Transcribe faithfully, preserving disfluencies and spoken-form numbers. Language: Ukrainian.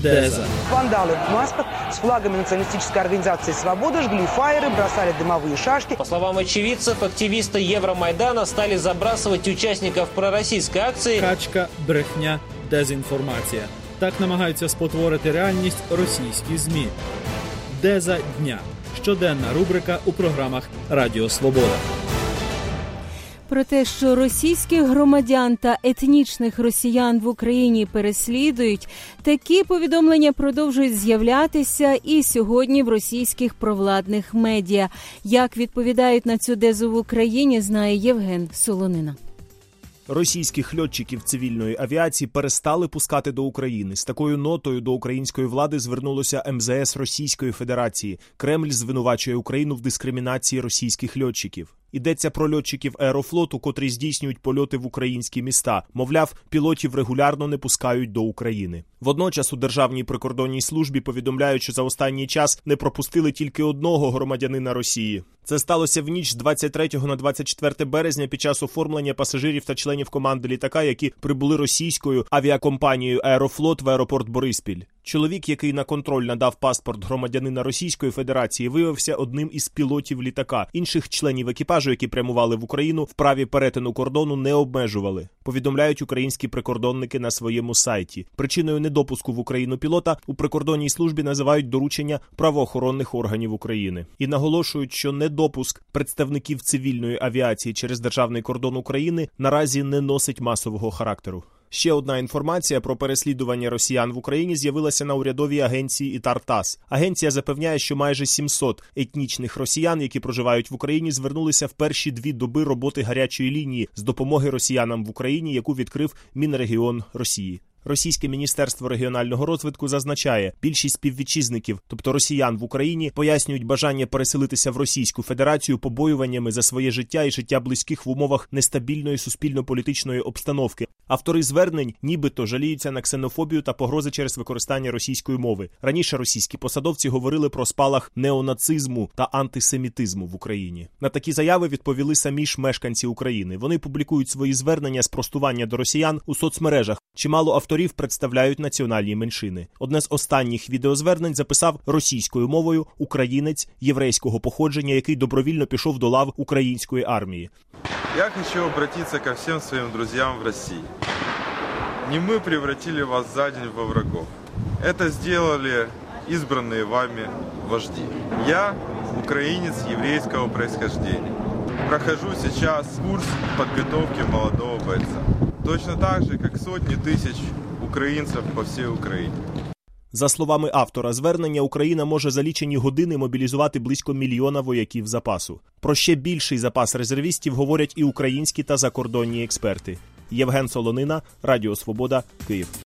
Деза. Вандалы в масках с флагами националистической организации «Свобода» жгли фаеры, бросали дымовые шашки. По словам очевидцев, активисты Евромайдана стали забрасывать участников пророссийской акции. Качка, брехня, дезінформація. Так намагаються спотворити реальність російські ЗМІ. Деза дня. Щоденна рубрика у програмах Радіо Свобода. Про те, що російських громадян та етнічних росіян в Україні переслідують, такі повідомлення продовжують з'являтися і сьогодні в російських провладних медіа. Як відповідають на цю дезу в Україні, знає Євген Солонина. Російських льотчиків цивільної авіації перестали пускати до України. З такою нотою до української влади звернулося ем зе ес Російської Федерації. Кремль звинувачує Україну в дискримінації російських льотчиків. Йдеться про льотчиків Аерофлоту, котрі здійснюють польоти в українські міста. Мовляв, пілотів регулярно не пускають до України. Водночас у Державній прикордонній службі повідомляють, що за останній час не пропустили тільки одного громадянина Росії. Це сталося в ніч з двадцять третього на двадцять четверте березня під час оформлення пасажирів та членів команди літака, які прибули російською авіакомпанією «Аерофлот» в аеропорт Бориспіль. Чоловік, який на контроль надав паспорт громадянина Російської Федерації, виявився одним із пілотів літака. Інших членів екіпажу, які прямували в Україну, в праві перетину кордону не обмежували, повідомляють українські прикордонники на своєму сайті. Причиною недопуску в Україну пілота у прикордонній службі називають доручення правоохоронних органів України. І наголошують, що недопуск представників цивільної авіації через державний кордон України наразі не носить масового характеру. Ще одна інформація про переслідування росіян в Україні з'явилася на урядовій агенції «Ітар-ТАСС». Агенція запевняє, що майже сімсот етнічних росіян, які проживають в Україні, звернулися в перші дві доби роботи гарячої лінії з допомоги росіянам в Україні, яку відкрив Мінрегіон Росії. Російське Міністерство регіонального розвитку зазначає, більшість співвітчизників, тобто росіян в Україні, пояснюють бажання переселитися в Російську Федерацію побоюваннями за своє життя і життя близьких в умовах нестабільної суспільно-політичної обстановки. Автори звернень нібито жаліються на ксенофобію та погрози через використання російської мови. Раніше російські посадовці говорили про спалах неонацизму та антисемітизму в Україні. На такі заяви відповіли самі ж мешканці України. Вони публікують свої звернення спростування до росіян у соцмережах. Чимало авторів представляють національні меншини. Одне з останніх відеозвернень записав російською мовою українець єврейського походження, який добровільно пішов до лав української армії. Я хочу обратиться ко всем своим друзьям в России. Не мы превратили вас за день во врагов. Это сделали избранные вами вожди. Я украинец еврейского происхождения. Прохожу сейчас курс подготовки молодого бойца. Точно так же, как сотни тысяч українців по всій Україні. За словами автора звернення, Україна може за лічені години мобілізувати близько мільйона вояків запасу. Про ще більший запас резервістів говорять і українські та закордонні експерти. Євген Солонина, Радіо Свобода, Київ.